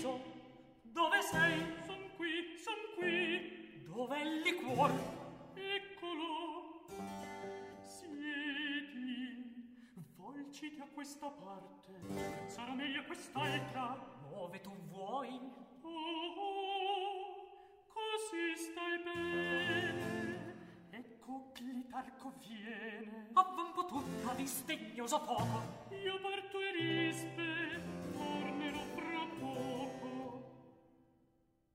viso. Dove sei? Son qui. Dov'è il liquor? Eccolo. Siedi. Volgiti a questa parte. Sarà meglio quest'altra. Dove tu vuoi? Oh, così stai bene. Ecco Clitarco viene. Avvampo tutta di stegnoso fuoco. Io parto e rispe.